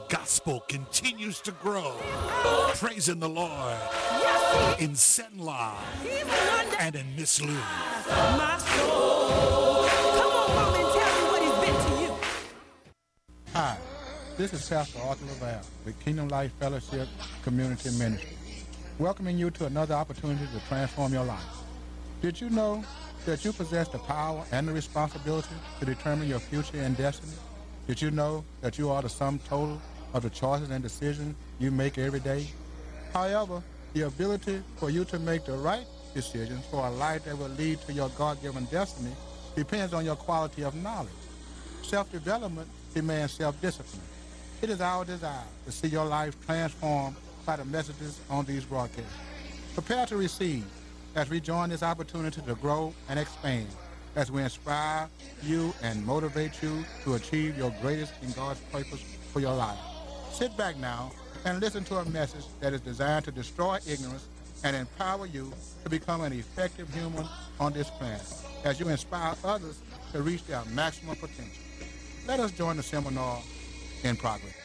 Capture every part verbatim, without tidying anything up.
gospel continues to grow. Praising the Lord in Senla and in Miss Lou. My soul. Come on, mom, and tell me what he's been to you. Hi, this is Pastor Arthur Laval with Kingdom Life Fellowship Community Ministry, welcoming you to another opportunity to transform your life. Did you know that you possess the power and the responsibility to determine your future and destiny? Did you know that you are the sum total of the choices and decisions you make every day? However, the ability for you to make the right decisions for a life that will lead to your God-given destiny depends on your quality of knowledge. Self-development demands self-discipline. It is our desire to see your life transformed by the messages on these broadcasts. Prepare to receive as we join this opportunity to grow and expand, as we inspire you and motivate you to achieve your greatest in God's purpose for your life. Sit back now and listen to a message that is designed to destroy ignorance and empower you to become an effective human on this planet, as you inspire others to reach their maximum potential. Let us join the seminar in progress.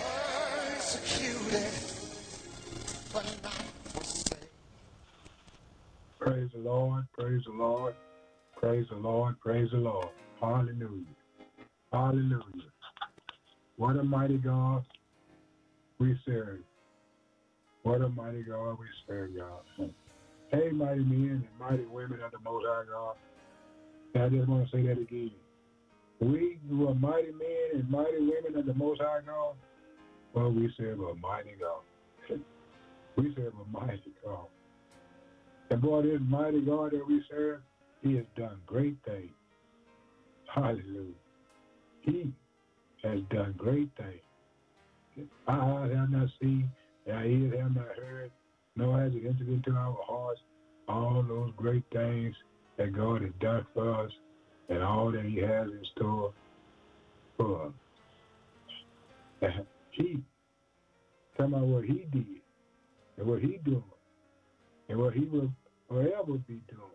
Praise the Lord, praise the Lord, praise the Lord, praise the Lord. Hallelujah. Hallelujah. What a mighty God we serve. What a mighty God we serve, y'all. Hey, mighty men and mighty women of the Most High God. And I just want to say that again. We who are mighty men and mighty women of the Most High God, well, we serve a mighty God. We serve a mighty God. And boy, this mighty God that we serve, he has done great things. Hallelujah. He has done great things. Our eyes have not seen, and our ears have not heard, nor has it entered into our hearts all those great things that God has done for us and all that he has in store for us. He, talking about what he did and what he doing and what he will forever be doing.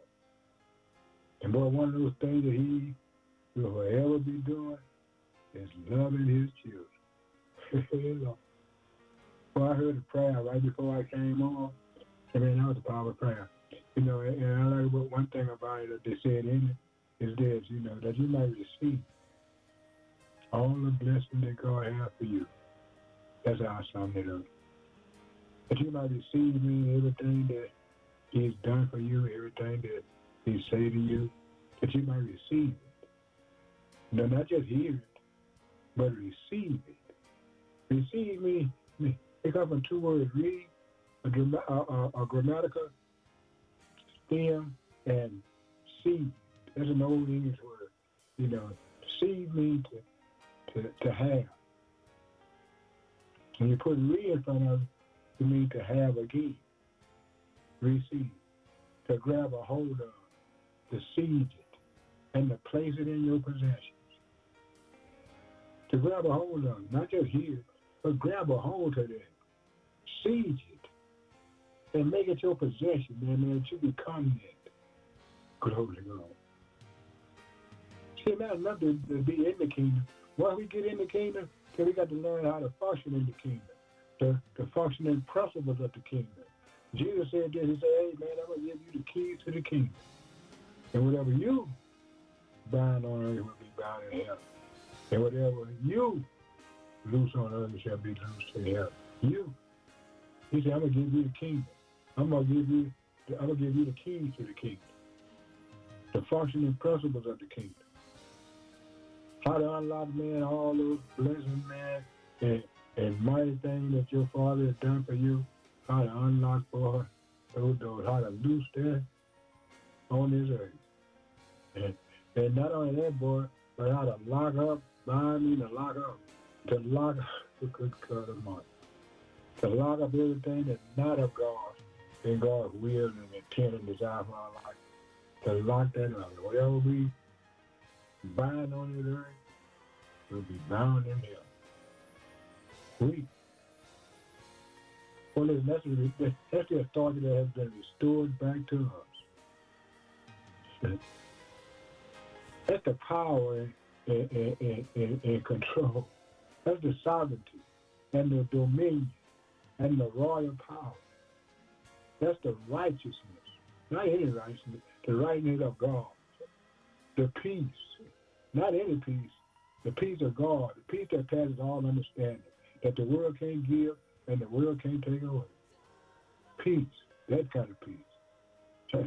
And boy, one of those things that he will forever be doing is loving his children. Well, I heard a prayer right before I came on. I mean, that was a powerful prayer. You know, and I like what one thing about it that they said in it is this, you know, that you might receive all the blessing that God has for you. That's how I summed it up. That you might receive me everything that he's done for you, everything that he say to you, that you might receive it. No, not just hear it, but receive it. Receive me, it comes from two words, read, a, a, a, a grammatical stem, and seed. That's an old English word. You know, seed means to, to, to have. When you put re in front of it, you mean to have again. Receive. To grab a hold of, to seize it, and to place it in your possessions. To grab a hold of it, not just here, but grab a hold of it. Seize it. And make it your possession, man, man, that you become it. Glory to God. See, not enough to, to be in the kingdom. Once we get in the kingdom, then we got to learn how to function in the kingdom, to, to function in principles of the kingdom. Jesus said this, he said, hey, man, I'm going to give you the keys to the kingdom. And whatever you bind on earth will be bound in heaven. And whatever you loose on earth shall be loosed in heaven. You. He said, I'm going to give you the kingdom. I'm going to give you the, I'm going to give you the keys to the kingdom. The functioning principles of the kingdom. How to unlock, man, all those blessings, man, and, and mighty things that your Father has done for you. How to unlock for those doors. How to loose that on this earth. And, and not only that, boy, but how to lock up, bind me to lock up. To lock up, good God Almighty. To lock up everything that's not of God in God's will and intent and desire for our life. To lock that up. Whatever we bind on this earth will be bound in hell. We. Well, listen, that's, the, that's the authority that has been restored back to us. That's the power and, and, and, and, and control. That's the sovereignty and the dominion and the royal power. That's the righteousness. Not any righteousness. The righteousness of God. The peace. Not any peace. The peace of God. The peace that passes all understanding. That the world can't give and the world can't take away. Peace. That kind of peace.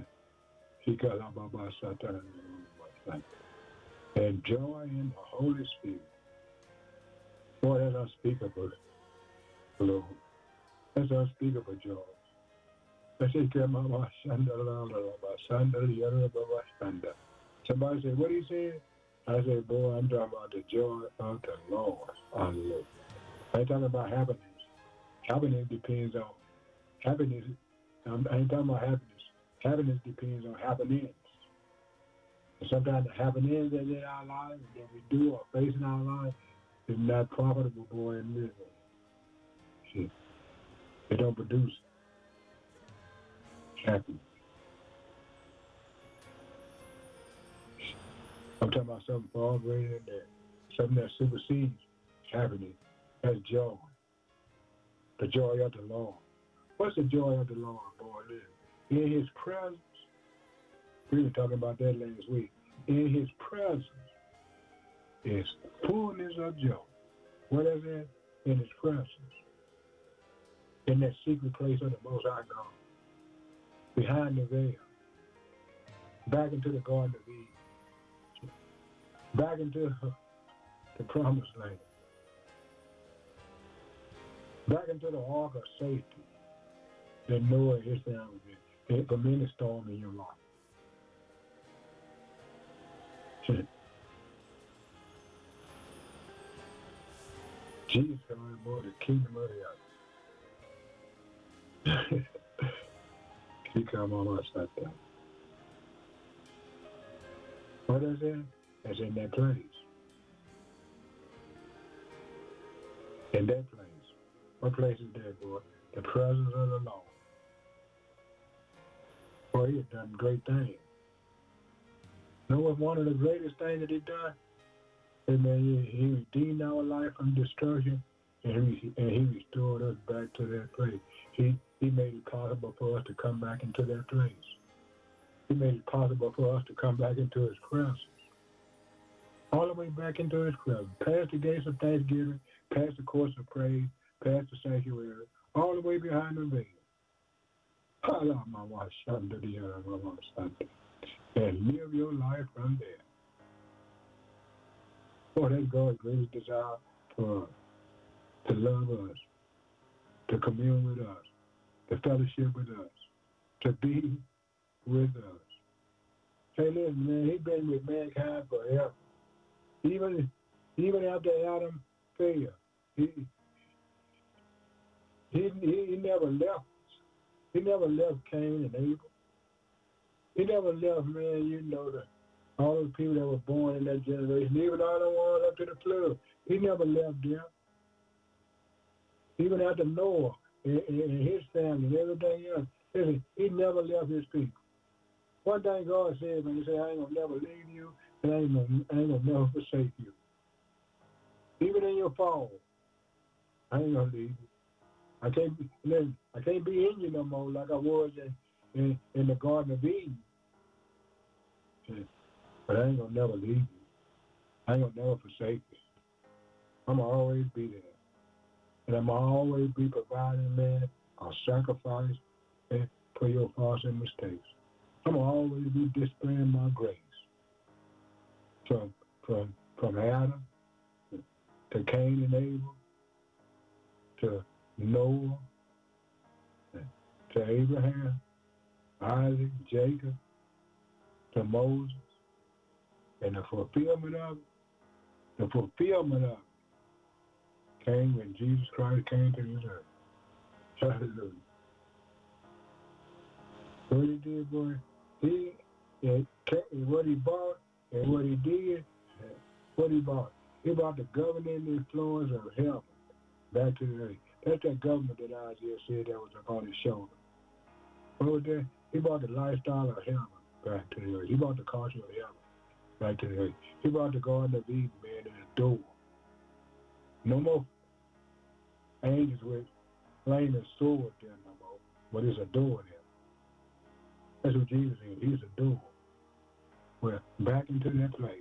And joy in the Holy Spirit. Boy, that's unspeakable, Lord. That's unspeakable joy. Somebody say, what are you saying? I say, boy, I'm talking about the joy of the Lord. Hallelujah. I ain't talking about happiness. Happiness depends on happiness. I ain't talking about happiness. Happiness depends on happenings. And sometimes the happenings that in our lives that we do or face in our lives is not profitable, boy, in this way. They don't produce happiness. I'm talking about something far greater than that. Something that supersedes happiness. That's joy. The joy of the Lord. What's the joy of the Lord, boy? In His presence. We were talking about that last week. In His presence is fullness of joy. What is that? In His presence. In that secret place of the Most High God. Behind the veil. Back into the Garden of Eden. Back into the promised land. Back into the ark of safety that Noah and his family did from any storm in your life. Jesus coming more the kingdom of the earth. He come on us like that. What is it? It's in that place. In that place. What place is that, boy? The presence of the Lord. Boy, He has done great things. You know what one of the greatest things that He done? Amen. He, he redeemed our life from destruction, and he, and he restored us back to that place. He, he made it possible for us to come back into that place. He made it possible for us to come back into His presence. All the way back into His presence. Past the gates of thanksgiving, past the courts of praise, past the sanctuary, all the way behind the veil. And live your life from there. Boy, that's God's greatest desire for us, to love us, to commune with us, to fellowship with us, to be with us. Hey, listen, man, He's been with mankind forever. Even, even after Adam failed, he, he, he, he never left us. He never left Cain and Abel. He never left, man, you know, the, all those people that were born in that generation, even all the ones up to the flood. He never left them. Even after Noah and, and his family and everything else, listen, He never left His people. One thing God said, man, He said, I ain't going to never leave you, and I ain't going to never forsake you. Even in your fall, I ain't going to leave you. I can't be, listen, I can't be in you no more like I was in, in, in the Garden of Eden. But I ain't going to never leave you. I ain't going to never forsake you. I'm going to always be there. And I'm going to always be providing, man, a sacrifice man, for your faults and mistakes. I'm going to always be displaying my grace. From, from, from Adam to Cain and Abel to Noah to Abraham, Isaac, Jacob, to Moses. And the fulfillment of it, the fulfillment of it came when Jesus Christ came to this earth. Hallelujah. What He did, boy, He, and what He bought and what He did, what He bought. He brought the governing influence of heaven back to the earth. That's that government that Isaiah said that was on His shoulder. What was that? He brought the lifestyle of heaven back to the earth. He brought the culture of heaven back to the earth. He brought the Garden of Eden, man, in the door. No more, angels with flaming swords there no more, but it's a door there. That's what Jesus is. He's a door. We're back into that place.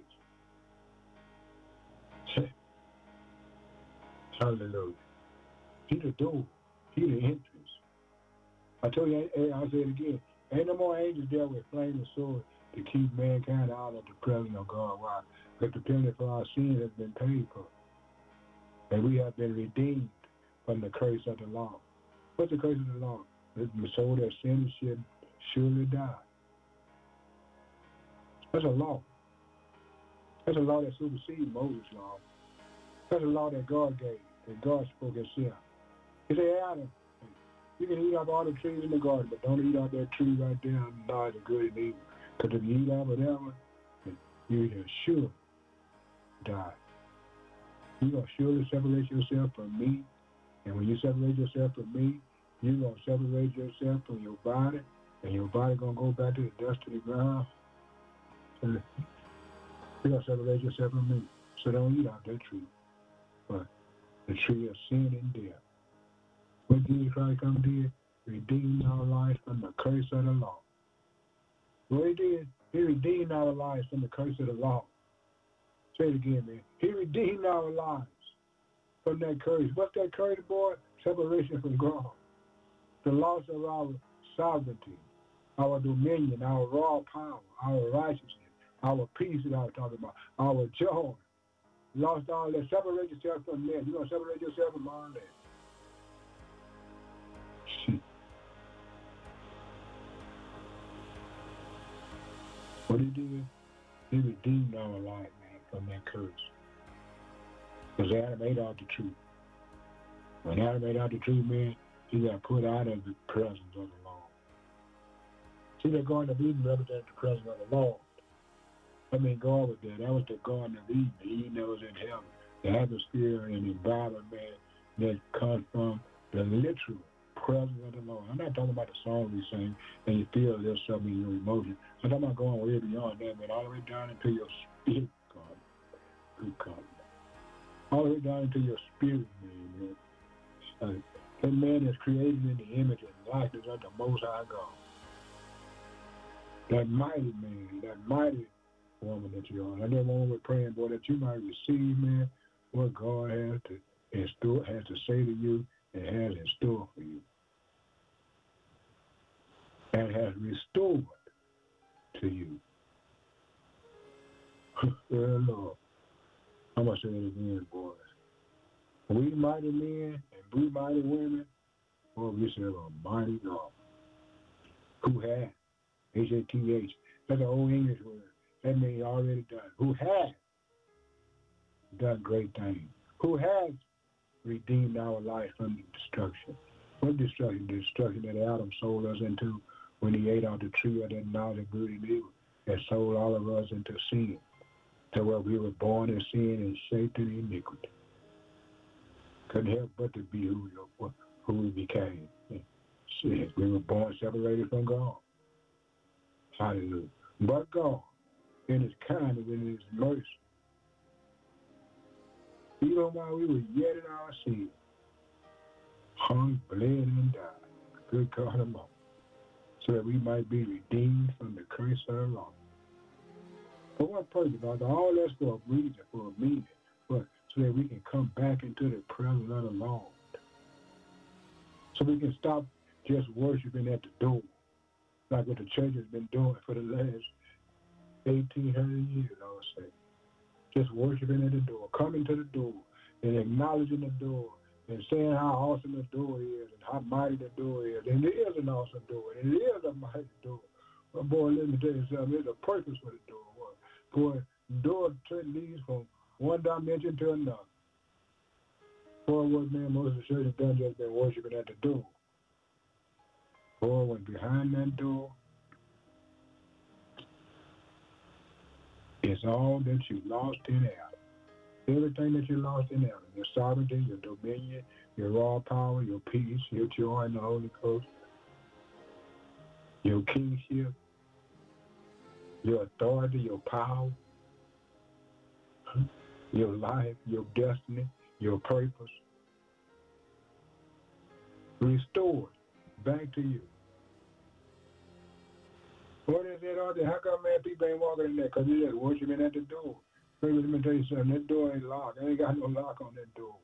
Hallelujah. He's the door. He's the entrance. I told you, I'll say it again. Ain't no more angels there with flaming swords to keep mankind out of the presence of God. Why? Because the penalty for our sins has been paid for. And we have been redeemed from the curse of the law. What's the curse of the law? The soul that sins should surely die. That's a law. That's a law that supersedes Moses' law. That's a law that God gave, that God spoke himself. He said, Adam, you can eat off all the trees in the garden, but don't eat off that tree right there and knowledge of good and evil. Because if you eat off of that one, you will sure die. You're going to surely separate yourself from me. And when you separate yourself from me, you're going to separate yourself from your body. And your body going to go back to the dust of the ground. You're going to separate yourself from me. So don't eat off that tree. But the tree of sin and death. What Jesus Christ come did? Redeemed our lives from the curse of the law. What he did? He redeemed our lives from the curse of the law. Say it again, man. He redeemed our lives from that curse. What's that curse, boy? Separation from God. The loss of our sovereignty, our dominion, our raw power, our righteousness, our peace that I was talking about, our joy. Lost all that. Separate yourself from that. You're going to separate yourself from all that. What he did, he redeemed our life, man, from that curse. Because Adam ate out the tree. When Adam ate out the tree, man, he got put out of the presence of the Lord. See, that Garden of Eden represented the presence of the Lord. I mean, God was there. That was the Garden of Eden. Eden that was in heaven. The atmosphere and environment, man, that comes from the literal presence of the Lord. I'm not talking about the song we sing and you feel there's something in your emotion. I'm talking about going way beyond that, man, all the way down into your spirit, God. Good God. All the way down into your spirit, man. man. Uh, that man is created in the image and likeness of the Most High God. That mighty man, that mighty woman that you are. I never want to praying, boy, that you might receive, man, what God has to in store, has to say to you and has in store for you. And has restored to you. Dear Lord. I'm going to say it again, boys. We mighty men and we mighty women, boy, we serve a mighty God. Who has, H A T H, that's an old English word. That means already done. Who has done great things. Who has redeemed our life from destruction. What destruction? The destruction that Adam sold us into when he ate out the tree of that knowledge of good and evil. That sold all of us into sin. To where we were born in sin and shaped in iniquity. Couldn't help but to be who we, who we became. Sin. We were born separated from God. Hallelujah. But God, in his kindness and in his mercy, even while we were yet in our sin, hung, bled, and died. Good God alone. So that we might be redeemed from the curse of the law. For what purpose? All that's for a reason, for a meaning, but so that we can come back into the presence of the Lord. So we can stop just worshiping at the door, like what the church has been doing for the last eighteen hundred years, I would say. Just worshiping at the door, coming to the door, and acknowledging the door, and saying how awesome the door is, and how mighty the door is. And it is an awesome door, and it is a mighty door. But boy, let me tell you something, there's a purpose for the door. Boy, the door leads from one dimension to another. Boy, what man, most of the church has done just been worshiping at the door. Boy, when behind that door, it's all that you lost in Adam. Everything that you lost in Adam. Your sovereignty, your dominion, your raw power, your peace, your joy in the Holy Ghost, your kingship, your authority, your power, your life, your destiny, your purpose. restored back to you. What is that out there? How come, man, people ain't walking in there? Because they're just worshiping at the door. Baby, let me tell you something. That door ain't locked. I ain't got no lock on that door.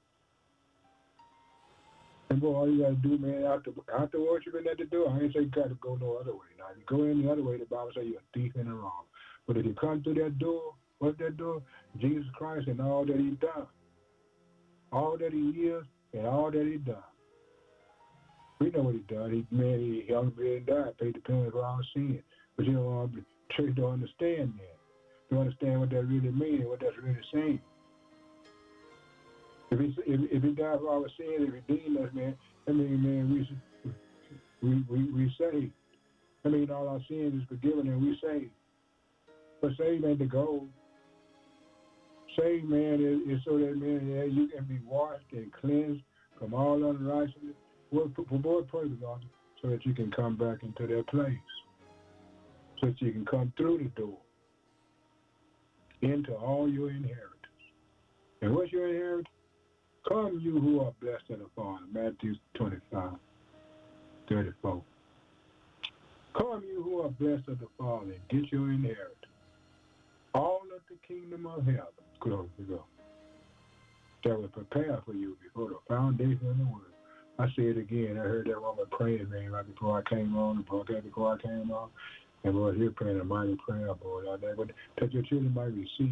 And boy, all you got to do, man, after, after worshiping at the door, I ain't say you got to go no other way. Now, if you go in the other way, the Bible says you're a thief and a wrong. But if you come through that door, what's that door? Jesus Christ and all that he done. All that he is and all that he done. We know what he done. He, man, he hung me and died, paid the penalty for our sin. But you know, the church don't understand that. Don't understand what that really means and what that's really saying. If he, if, if he died for our sins, if he redeemed us, man, I mean, man, we we we, we saved. I mean, all our sins is forgiven and we saved. But saved ain't the goal. Saved, man, is, is so that, man, yeah, you can be washed and cleansed from all unrighteousness. For, for what purpose, God? So that you can come back into that place. So that you can come through the door into all your inheritance. And what's your inheritance? Come you who are blessed of the Father. Matthew twenty-five, thirty-four. Come you who are blessed of the Father and get your inheritance. All of the kingdom of heaven. Glory to God. That was prepared for you before the foundation of the world. I say it again. I heard that woman praying, man, right before I came on, the broadcast before I came on. And Lord, here praying a mighty prayer, boy, out there. That your children might receive.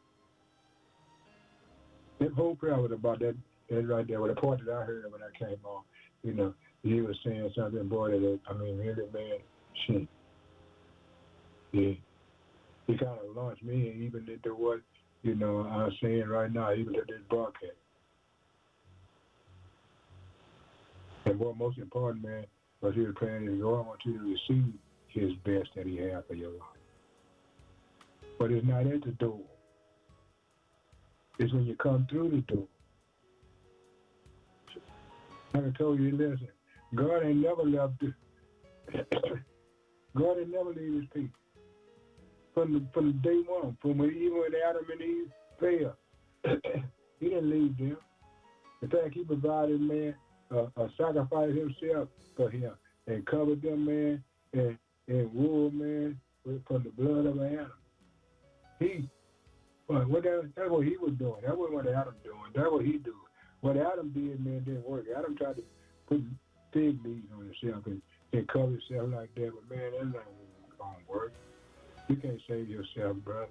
That whole prayer was about that, that right there. Well, the part that I heard when I came on, you know, he was saying something, boy, that, I mean, really, man, shit. Yeah. He kind of launched me even into what, you know, I'm saying right now, even to this broadcast. And what most important, man, was he was praying is, Lord, I want you to receive his best that he has for your life. But it's not at the door. It's when you come through the door. Like I told you, listen, God ain't never left the, God ain't never leave his people. From the, from day one, from when, even when Adam and Eve fell, he didn't leave them. In fact, he provided, man, uh, uh, sacrificed himself for him and covered them, man, and, and wool, man, with, from the blood of an animal. He, well, what that, that's what he was doing. That wasn't what Adam doing. That's what he doing. What Adam did, man, didn't work. Adam tried to put fig leaves on himself and, and cover himself like that, but, man, that's not going to work. You can't save yourself, brother.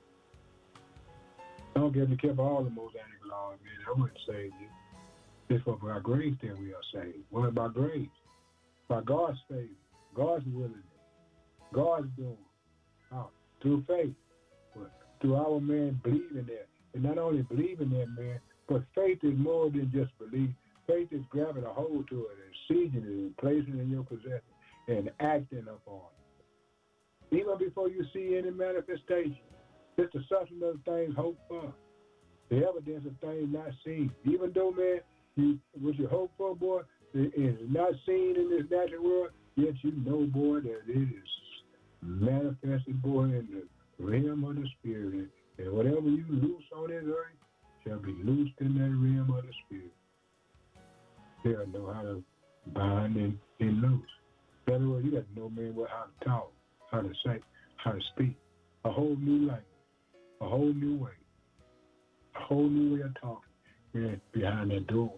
I don't care if you kept all the Mosaic laws, man. That wouldn't save you. It's for by grace that we are saved. What by grace? By God's favor, God's willingness, God's doing. How? Through faith. But through our man believing that. And not only believing that, man, but faith is more than just belief. Faith is grabbing a hold to it and seizing it and placing it in your possession and acting upon it. Even before you see any manifestation, it's the substance of things hoped for, the evidence of things not seen. Even though, man, you, what you hope for, boy, is not seen in this natural world, yet you know, boy, that it is manifested, boy, in the realm of the spirit. And whatever you loose on this earth shall be loosed in that realm of the spirit. They'll know how to bind and, and loose. In other words, you got to know, man, what, how to talk, how to say, how to speak. A whole new language, a whole new way, a whole new way of talking, man, behind that door.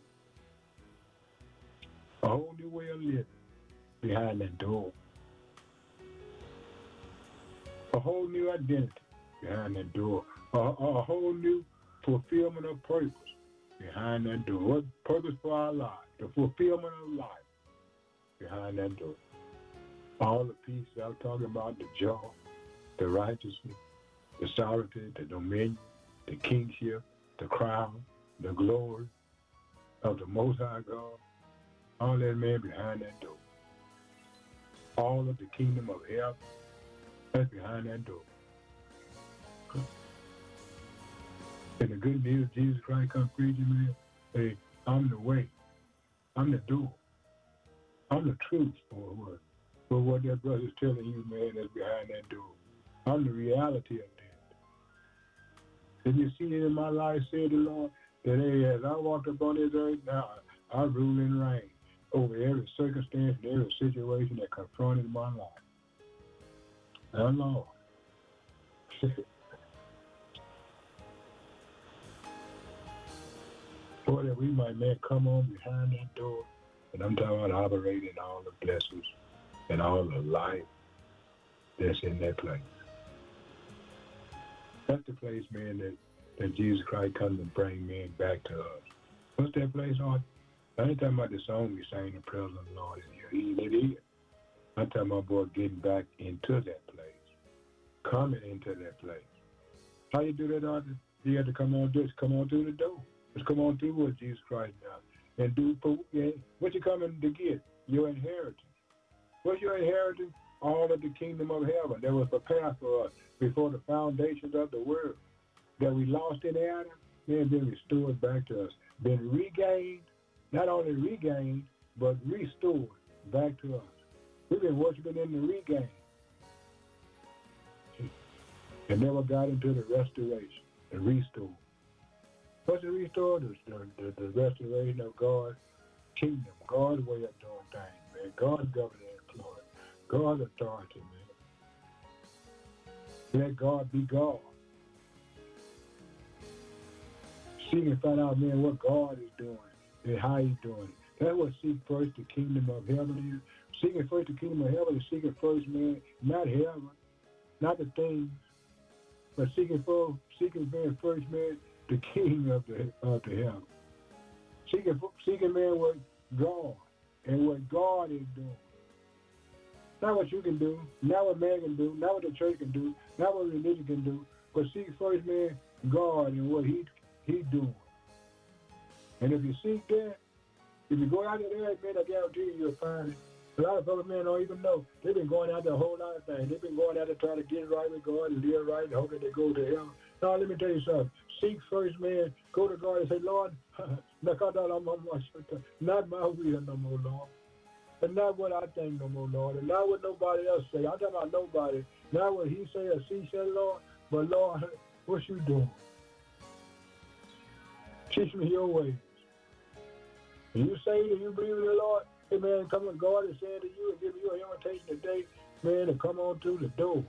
A whole new way of living behind that door. A whole new identity behind that door. A, a, a whole new fulfillment of purpose behind that door. What purpose for our life? The fulfillment of life behind that door. All the pieces I'm talking about, the joy, the righteousness, the sovereignty, the dominion, the kingship, the crown, the glory of the Most High God. All that, man, behind that door. All of the kingdom of heaven, that's behind that door. And the good news, Jesus Christ come preaching, man, hey, I'm the way. I'm the door. I'm the truth, for what? For what that brother's telling you, man, that's behind that door. I'm the reality of that. Did you see it in my life, said the Lord, that hey, as I walk upon this earth now, I rule and reign over every circumstance, in every situation that confronted my life. Oh, Lord. Lord, that we might, man, come on behind that door. And I'm talking about operating all the blessings and all the life that's in that place. That's the place, man, that, that Jesus Christ comes to bring men back to us. What's that place on? I ain't talking about the song we sang, the presence of the Lord is here. It is. I'm talking about, boy, getting back into that place. Coming into that place. How you do that, Arthur? You have to come on, just come on through the door. Just come on through with Jesus Christ now. And do yeah, what you coming to get? Your inheritance. What's your inheritance? All of the kingdom of heaven that was prepared for us before the foundations of the world. That we lost in Adam, then been restored back to us. Been regained, not only regained, but restored back to us. We've been worshiping in the regain. And never got into the restoration, the restore. What's the restore? The, the, the restoration of God's kingdom, God's way of doing things, man. God's government employed, God's authority, man. Let God be God. Seek and find out, man, what God is doing and how he's doing it. That's what seek first the kingdom of heaven is. Seeking first the kingdom of heaven is seeking first, man, not heaven, not the things, but seeking first, seeking man first, man, the king of the of the heaven. Seeking, seeking man what God and what God is doing. Not what you can do, not what man can do, not what the church can do, not what religion can do, but seek first, man, God and what he he's doing. And if you seek that, if you go out there, man, I guarantee you you'll find it. A lot of other men don't even know. They've been going out there a whole lot of things. They've been going out there trying to get right with God and live right and hoping they go to heaven. Now, let me tell you something. Seek first, man. Go to God and say, Lord, not my will no more, Lord. And not what I think no more, Lord. And not what nobody else say. I'm talking about nobody. Not what he say or she said, Lord. But, Lord, what you doing? Teach me your ways. And you say that you believe in the Lord, hey, man, come on, God is saying to you and give you an invitation today, man, to come on through the door.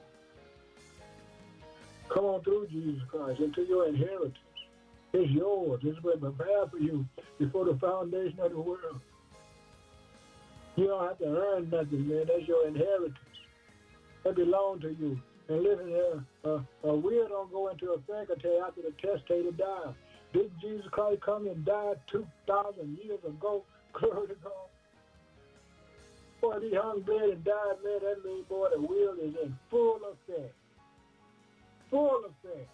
Come on through Jesus Christ into your inheritance. It's yours. It's been prepared for you before the foundation of the world. You don't have to earn nothing, man. That's your inheritance. That belongs to you. And listen here, uh, a will don't go into effect until after the testator dies. Didn't Jesus Christ come and die two thousand years ago? Glory to God. Boy, he hung dead and died, man. That means, boy, the will is in full effect. Full effect.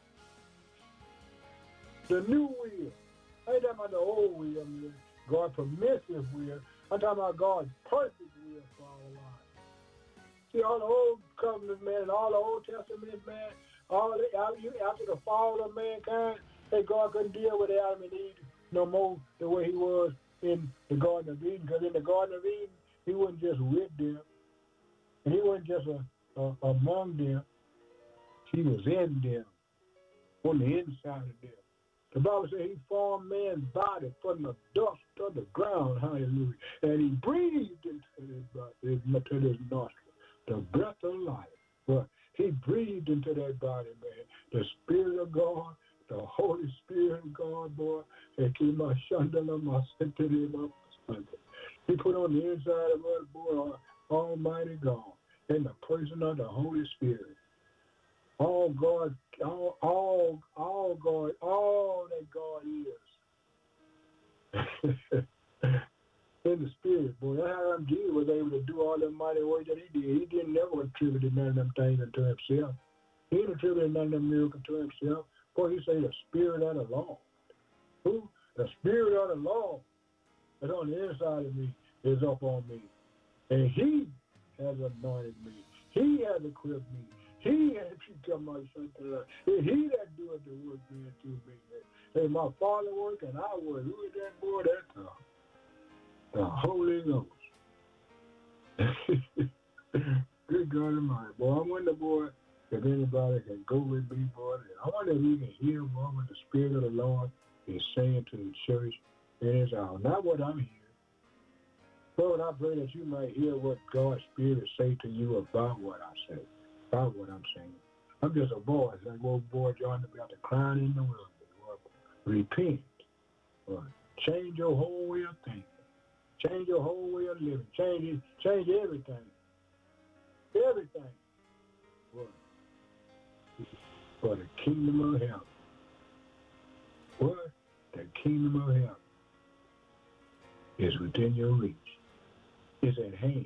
The new will. I ain't talking about the old will, man. God's permissive will. I'm talking about God's perfect will for our lives. See, all the old covenant, man, and all the Old Testament, man, all the, after the fall of mankind, that God couldn't deal with Adam and Eve no more the way he was in the Garden of Eden. Because in the Garden of Eden, he wasn't just with them, and he wasn't just a, a, among them. He was in them, on the inside of them. The Bible says he formed man's body from the dust of the ground, hallelujah. And he breathed into his body, into his nostril, the breath of life. But he breathed into that body, man, the Spirit of God, the Holy Spirit of God, boy. And keep my shandala, my sentity, my Sunday. He put on the inside of us, boy, Almighty God, in the person of the Holy Spirit. All God, all, all, all God, all that God is. In the Spirit, boy. That's how Jesus was able to do all the mighty work that he did. He didn't never attribute none of them things unto himself. He didn't attribute none of them miracles to himself. Boy, he said the Spirit of the Lord. Who? The Spirit of the Lord that's on the inside of me is up on me. And he has anointed me. He has equipped me. He has become my son. And he that doeth the work being through me. Hey, my Father work and I work. Who is that boy? That's the, the Holy Ghost. Good God Almighty. Boy, I wonder, boy, if anybody can go with me, boy. I wonder if we can hear, boy, what the Spirit of the Lord is saying to the church in his hour. Not what I'm hearing. Lord, I pray that you might hear what God's Spirit say to you about what I say, about what I'm saying. I'm just a voice, like old boy John about to crying in the wilderness. Lord, repent. Lord, change your whole way of thinking. Change your whole way of living. Change it, change everything. Everything. Lord, for the kingdom of heaven. What? The kingdom of heaven is within your reach. It's at hand.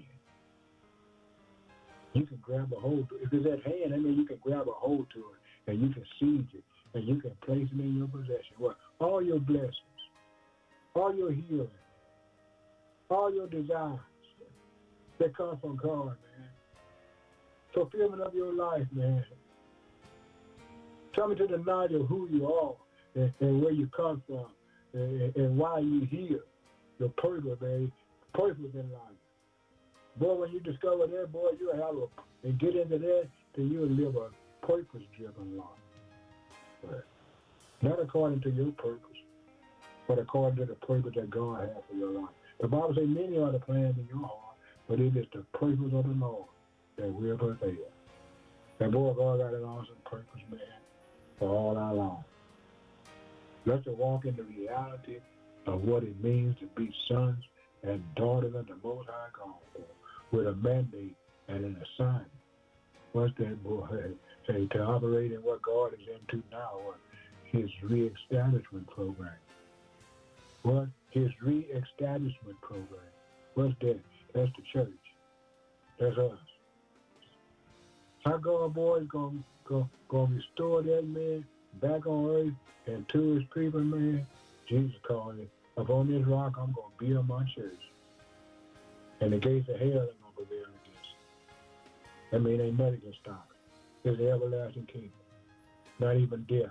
You can grab a hold to it. If it's at hand, I mean you can grab a hold to it and you can seize it and you can place it in your possession. What? All your blessings, all your healing, all your desires that come from God, man. Fulfillment of your life, man. Tell me to the knowledge of who you are and, and where you come from and, and why you here. Your purpose, man. Purpose in life. Boy, when you discover that, boy, you'll have a, and get into that, then you'll live a purpose-driven life. But not according to your purpose, but according to the purpose that God has for your life. The Bible says many are the plans in your heart, but it is the purpose of the Lord that will prevail. And boy, God got an awesome purpose, man, for all our lives. Let's walk in the reality of what it means to be sons and daughters of the Most High God, boy, with a mandate and an assignment. What's that, boy? Hey, to operate in what God is into now, what? His reestablishment program. What? His reestablishment program. What's that? That's the church. That's us. How God, boy, is going to restore that man back on earth and to his people, man? Jesus called it, upon this rock I'm going to build my church. And the gates of hell ain't going to prevail against it. That means ain't nothing can stop it. It's the everlasting kingdom. Not even death.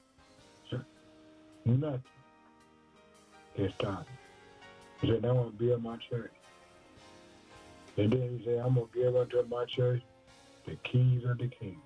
Nothing can stop it. He said, I want to build my church. And then he said, I'm going to give unto my church the keys of the kingdom.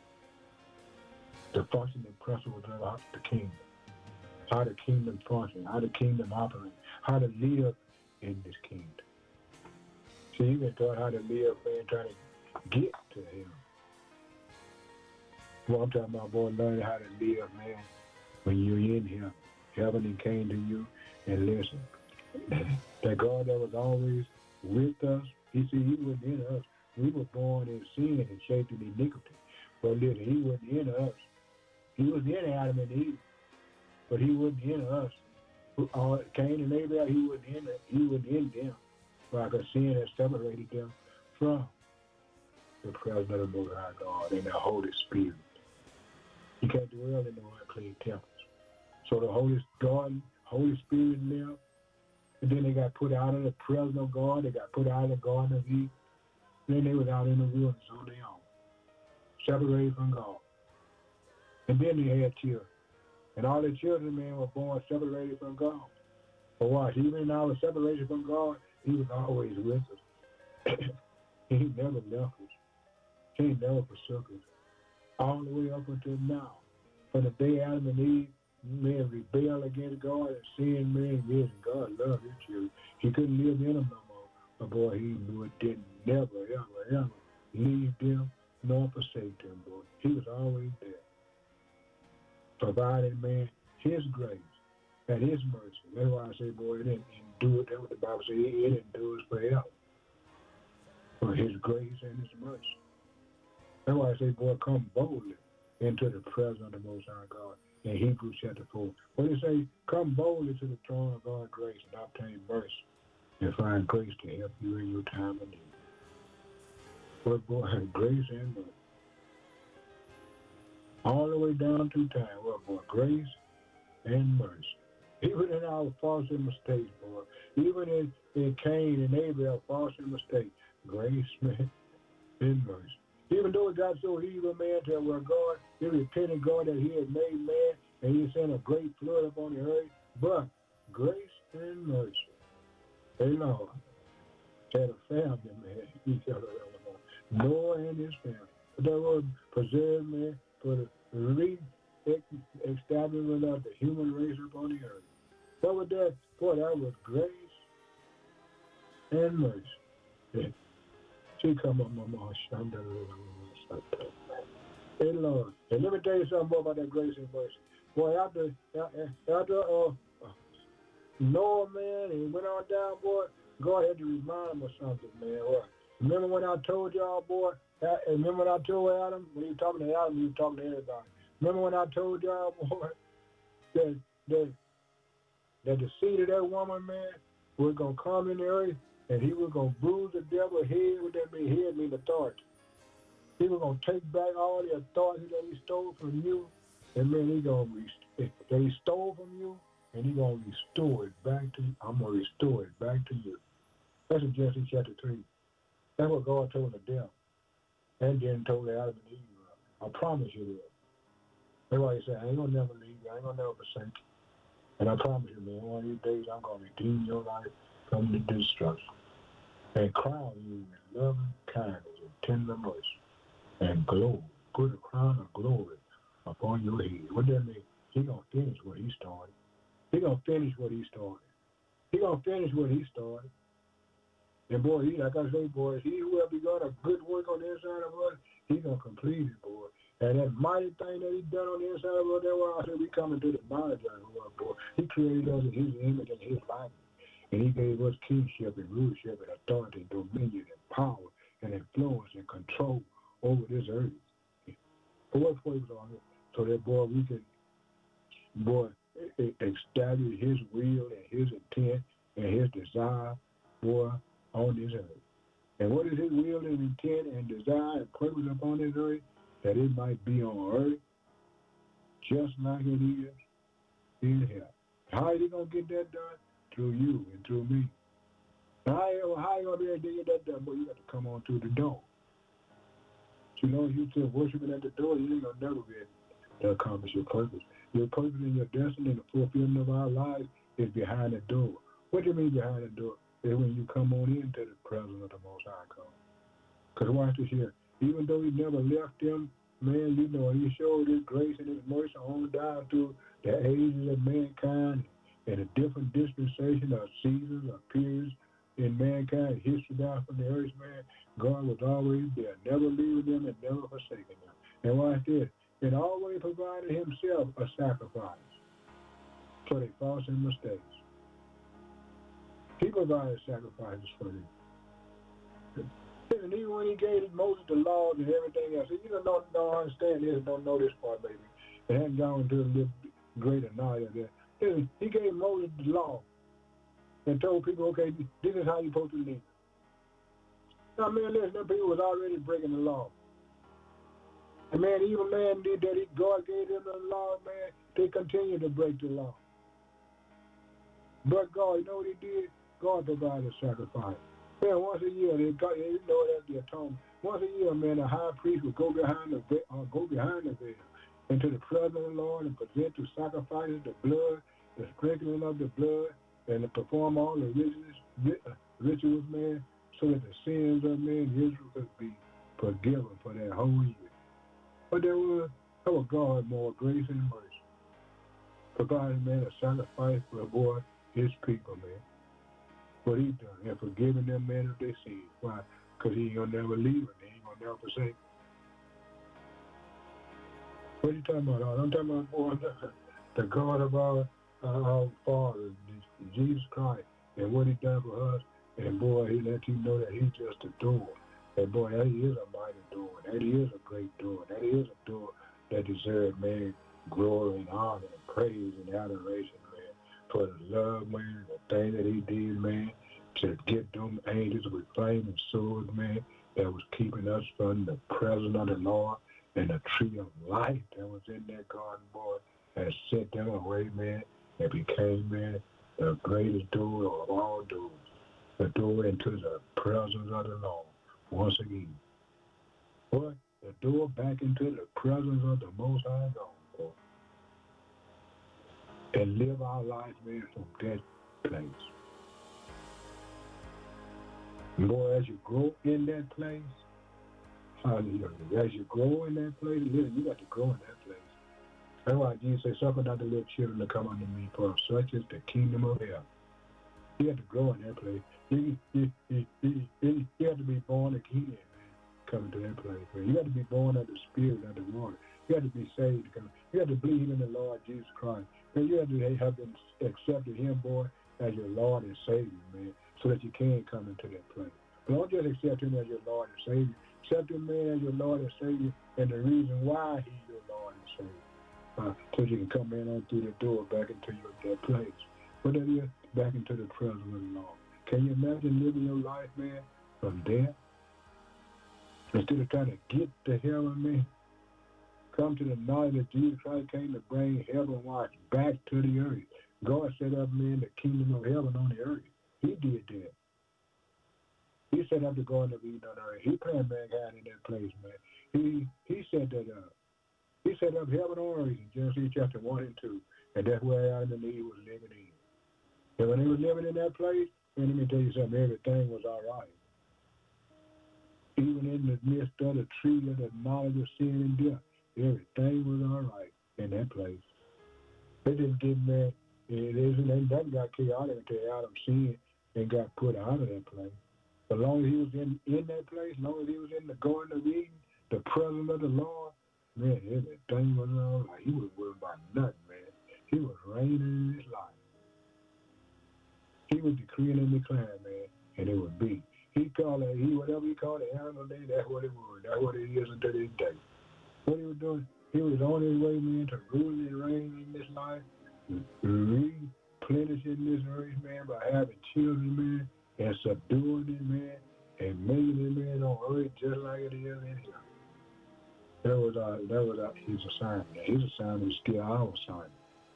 The functioning principles of the kingdom. How the kingdom functions, how the kingdom operates, how to live in this kingdom. See, you been taught how to live, man, trying to get to him. Well, I'm talking about, boy, learning how to live, man, when you're in him. Heaven and came to you, and listen. That God that was always with us, he said he wasn't in us. We were born in sin and shaped in iniquity. But listen, he wasn't in us. He was in Adam and Eve, but he wasn't in us. Uh, Cain and Abel, he wasn't in it. He wasn't in them. Like a sin that separated them from the presence of the Most High God and the Holy Spirit. You can't dwell in no unclean temples. So the Holy God, Holy Spirit left, and then they got put out of the presence of God. They got put out of the Garden of Eden. Then they was out in the wilderness on their own, separated from God. And then they had children. And all their children, man, were born separated from God. But watch, even in our separation from God, he was always with us. He never left us. He never forsook us. All the way up until now. From the day Adam and Eve, man, rebelled against God and sin, man, yes, God loved his children. He couldn't live in them no more. But boy, he knew it didn't never, ever, ever leave them nor forsake them, boy. He was always there. Providing, man, his grace and his mercy. That's why I say, boy, it didn't endure. That's what the Bible says. It endures forever. For his grace and his mercy. That's why I say, boy, come boldly into the presence of the Most High God. In Hebrews chapter four. What do you say? Come boldly to the throne of God's grace and obtain mercy and find grace to help you in your time of need. But boy, grace and mercy. All the way down through time. Well, boy, grace and mercy. Even in our faults and mistakes, boy. Even in, in Cain and Abel, faults and mistakes. Grace, man, and mercy. Even though it got so evil, man, to where God, he repented God that he had made man, and he sent a great flood upon the earth. But grace and mercy. Hey, Lord, had a family, man. Each other, Noah and his family. But that was preserved, man, for the re-establishment of the human race upon the earth. What was that? Boy, that was grace and mercy. Yeah. She come up, Mama. Hey, Lord. And let me tell you something more about that grace and mercy. Boy, after, after uh, Noah, man, and he went on down, boy, God had to remind him of something, man. Boy. Remember when I told y'all, boy, remember when I told Adam, when he was talking to Adam, he was talking to everybody. Remember when I told y'all, boy, that, that, that the seed of that woman, man, was going to come in the earth, and he was going to bruise the devil's head. What that mean? Head mean authority. He was going to take back all the authority that he stole from you, and man, he going to that he stole from you, and he going to restore it back to you. I'm going to restore it back to you. That's in Genesis chapter three. That's what God told the devil, and then told Adam and Eve. I promise you this. That's why he said, I ain't going to never leave you. I ain't going to never forsake you. And I promise you, man, one of these days I'm going to redeem your life from the destruction and crown you with loving kindness and tender mercy and glory. Put a crown of glory upon your head. What that mean? He going to finish what he started. He going to finish what he started. He going to finish what he started. And boy, he, like I say, boy, he who have begun a good work on the inside of us, he going to complete it, boy. And that mighty thing that he done on the inside of us, that's why I said we coming to the knowledge of God, boy. He created us in his image and his likeness. And he gave us kingship and rulership and authority, dominion and power and influence and control over this earth. For what purpose on it? So that, boy, we can, boy, establish his will and his intent and his desire, boy, on this earth. And what is his will and intent and desire and purpose upon this earth? That it might be on earth just like it is in heaven. How is he going to get that done? Through you and through me. How, how are you going to be able to get that done? Boy, you got to come on through the door. So you know, if you're still worshiping at the door, you ain't going to never be able to accomplish your purpose. Your purpose and your destiny and the fulfillment of our lives is behind the door. What do you mean behind the door? Is when you come on into the presence of the Most High God. Because watch this here. Even though he never left them, man, you know, he showed his grace and his mercy on down through the ages of mankind and a different dispensation of seasons or periods in mankind history down from the earth, man. God was always there, never leaving them and never forsaking them. And watch this. And always provided himself a sacrifice for their faults and mistakes. He provided sacrifices for them. And even when he gave Moses the laws and everything else, you don't, don't, don't understand this, don't know this part, baby. They hadn't gone into a little greater knowledge of that. He gave Moses the law and told people, okay, this is how you're supposed to live. Now, man, listen, them people was already breaking the law. And, man, even man did that. He, God gave them the law, man. They continued to break the law. But God, you know what he did? God provided a sacrifice. Man, once a year, they got, you know that's the atonement. Once a year, man, the high priest would go behind the veil, uh, go behind the veil into the presence of the Lord and present the sacrifices, the blood, the sprinkling of the blood, and to perform all the rituals, rituals, man, so that the sins of man Israel could be forgiven for that whole year. But there was, there was God more grace and mercy, providing, man, a sacrifice for boy, his people, man. What he done, and forgiving them, man, of their sins. Why? Because he ain't going to never leave them. He ain't going to never forsake them. What are you talking about? I'm talking about, boy, the God of our, uh, our Father, Jesus Christ, and what he done for us. And, boy, he let you know that he's just a door. And, boy, that is a mighty door. That is a great door. That is a door that deserves, man, glory and honor and praise and adoration, man, for the love, man, the thing that he did, man, to get them angels with flaming swords, man, that was keeping us from the presence of the Lord and the tree of life that was in that garden, boy, and set them away, man, and became, man, the greatest door of all doors, the door into the presence of the Lord once again. Boy, the door back into the presence of the Most High God, boy, and live our life, man, from that place. Boy, as you grow in that place, hallelujah, as you grow in that place, listen, you got to grow in that place. That's why Jesus said, suffer not the little children to come unto me, for such is the kingdom of heaven. You have to grow in that place. You, you, you, you, you, you have to be born again, man, coming to that place. Man. You have to be born of the Spirit, of the water. You have to be saved. You have to believe in the Lord Jesus Christ. Man, you have to have been accepted Him, boy, as your Lord and Savior, man, so that you can come into that place. But don't just accept Him as your Lord and Savior. Accept Him, man, as your Lord and Savior, and the reason why He's your Lord and Savior. Uh, so you can come in on through the door back into your that place. Whatever you back into the presence of the Lord. Can you imagine living your life, man, from there? Instead of trying to get to heaven, man, come to the knowledge that Jesus Christ came to bring heaven watch back to the earth. God set up, man, the kingdom of heaven on the earth. He did that. He set up the Garden of Eden on earth. He planted mankind in that place, man. He he set that up. He set up heaven on earth in Genesis chapter one and two. And that's where Adam and Eve was living in. And when they were living in that place, man, let me tell you something, everything was all right. Even in the midst of the tree of the knowledge of sin and death, everything was all right in that place. They didn't get mad. It isn't, and that got chaotic until Adam sinned and got put out of that place. As long as he was in, in that place, as long as he was in the Garden of Eden, the presence of the Lord, man, everything was all right. He was worried about nothing, man. He was reigning in his life. He was decreeing and declaring, man, and it would be. He called it, he whatever he called it, animal day, that's what it was. That's what it is until this day. What he was doing, he was on his way, man, to rule and reign in this life, replenishing this earth, man, by having children, man, and subduing it, man, and making it, man, on earth just like it is in heaven. That was our, that was our, his assignment. His assignment is still our assignment.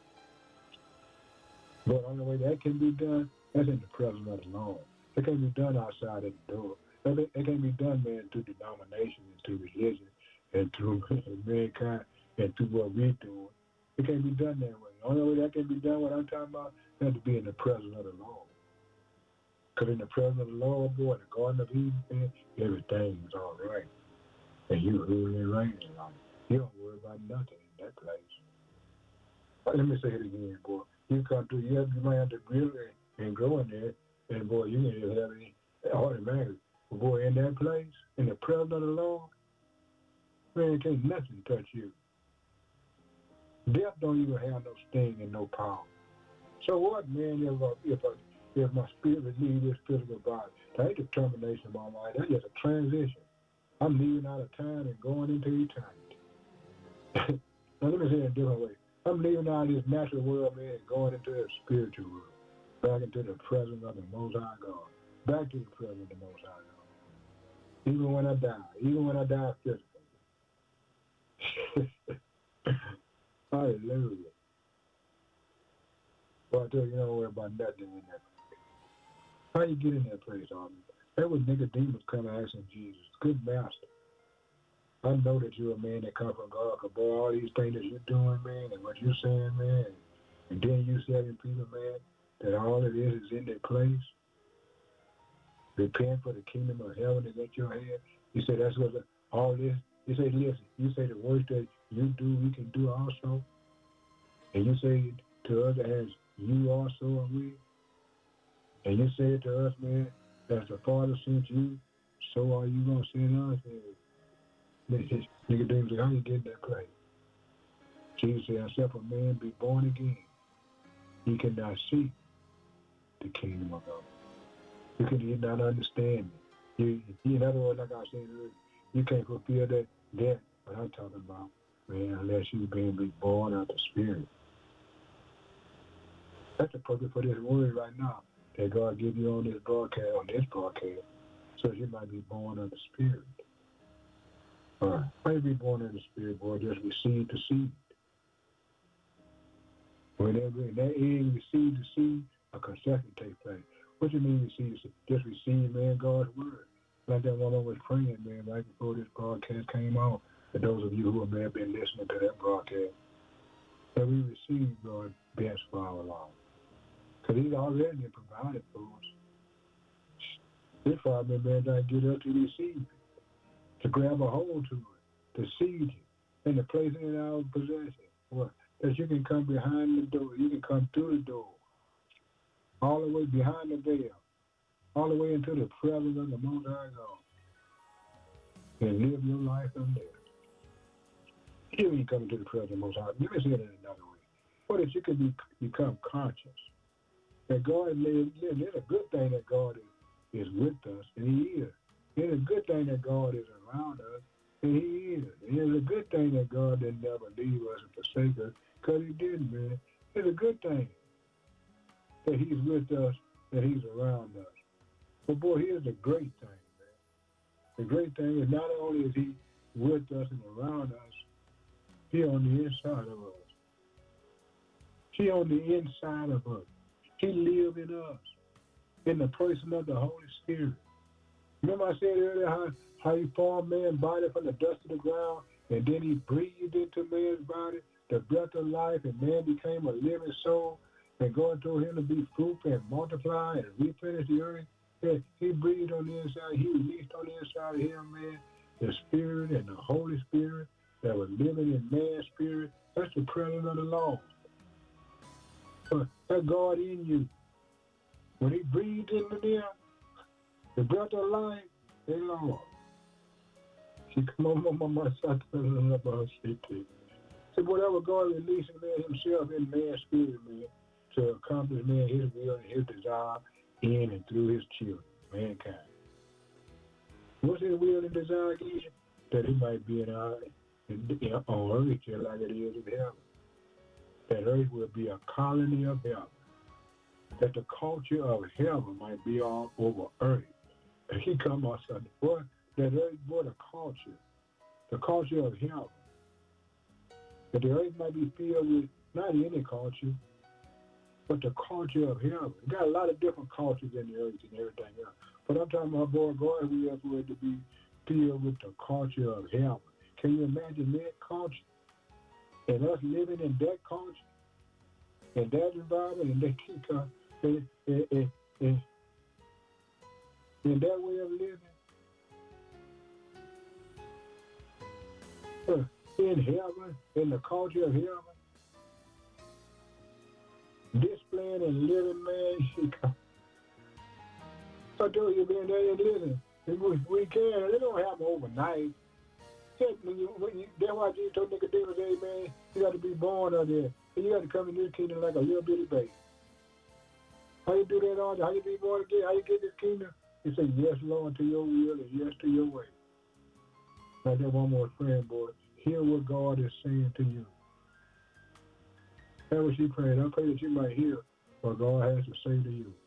But the only way that can be done, that's in the presence of the Lord. It can't be done outside of the door. It can't be done, man, through denomination and through religion and through mankind and through what we're doing. It can't be done that way. The only way that can be done, what I'm talking about, has to be in the presence of the Lord. Because in the presence of the Lord, boy, in the Garden of Eden, man, everything's all right. And you rule and reign in life. You don't worry about nothing in that place. But let me say it again, boy. You come through, you, have, you might have to grill and grow in there, and boy, you can just have any automatic. But boy, in that place, in the presence of the Lord, man, can't nothing touch you. Death don't even have no sting and no power. So what, man, if uh, if, uh, if my spirit leaves this physical body, that ain't a termination of my life. That's just a transition. I'm leaving out of time and going into eternity. Now, let me say it a different way. I'm leaving out of this natural world, man, and going into the spiritual world. Back into the presence of the Most High God. Back to the presence of the Most High God. Even when I die. Even when I die physically. Hallelujah. Well, I tell you, you don't worry about nothing in that place. How you get in that place, Army? That was Nicodemus coming asking Jesus, good master, I know that you're a man that comes from God, because boy, all these things that you're doing, man, and what you're saying, man, and then you telling people, man, that all it is is in their place. Repent, for the kingdom of heaven is at your head. You say that's what the, all this. You say, listen, you say the works that you do, we can do also. And you say to us as you also are we. And you say to us, man, as the Father sent you, so are you going to send us. And Nicodemus said, how you get in that place? Jesus said, except a man be born again, he cannot see the kingdom of God. You cannot understand it. You, in other words, like I said earlier, you can't fulfill that, that what I'm talking about, man, unless you being be born out the Spirit. That's the purpose for this word right now, that God give you on this broadcast, on this broadcast, so you might be born of the Spirit. All right. How you be born of the Spirit, boy? Just receive the seed. Whenever in that egg receive the seed, a conception takes place. What you mean receive? Just receive, man, God's word. Like that woman was praying, man, right before this broadcast came out. For those of you who may have been listening to that broadcast, that we receive God's best for our lives. Because he's already been provided for us. This Father, man, trying to get us to receive it, to grab a hold to it, to seize it, and to place it in our possession. What? That you can come behind the door, you can come through the door. all the way behind the veil, all the way into the presence of the Most High God, and live your life in there. Here you come into the presence of the Most High. Let me say it in another way. What if you could be, become conscious that God lives? It's a good thing that God is, is with us, and He is. It's a good thing that God is around us, and He is. And it's a good thing that God didn't never leave us and forsake us, because He didn't, man. It's a good thing that He's with us, that He's around us. But boy, here's the great thing, man. The great thing is not only is He with us and around us, He on the inside of us. He on the inside of us. He lives in us, in the person of the Holy Spirit. Remember I said earlier how, how He formed man's body from the dust of the ground, and then He breathed into man's body the breath of life, and man became a living soul, and God told him to be fruitful and multiply and replenish the earth. And He breathed on the inside. He released on the inside of him, man, the Spirit and the Holy Spirit that was living in man's spirit. That's the presence of the Lord. But that God in you, when He breathed into them, the breath of life, they Lord. He come on, my my son, about city. So whatever God releasing man Himself in man's spirit, man, to accomplish man His will and His desire in and through His children, mankind. What's His will and desire again? That it might be in our in, in, on earth just like it is in heaven. That earth will be a colony of heaven. That the culture of heaven might be all over earth. And He come on Sunday. Boy, that earth, boy, the culture, the culture of heaven. That the earth might be filled with not any culture, but the culture of heaven. You got a lot of different cultures in the earth and everything else. But I'm talking about, boy, God, we have for it to be filled with the culture of heaven. Can you imagine that culture? And us living in that culture, in that environment, in that, in, in, in, in that way of living? Uh, in heaven, in the culture of heaven, displaying and living, man. I told you, man, they ain't living. We, we can. It don't happen overnight. When you, when you, that's why Jesus told Nicodemus, hey, man, you got to be born out there. And you got to come in this kingdom like a little bitty baby. How you do that all day? How you be born again? How you get this kingdom? He said, yes, Lord, to your will and yes to your way. Like that one more friend, boy. Hear what God is saying to you. That's what she prayed. I pray that you might hear what God has to say to you.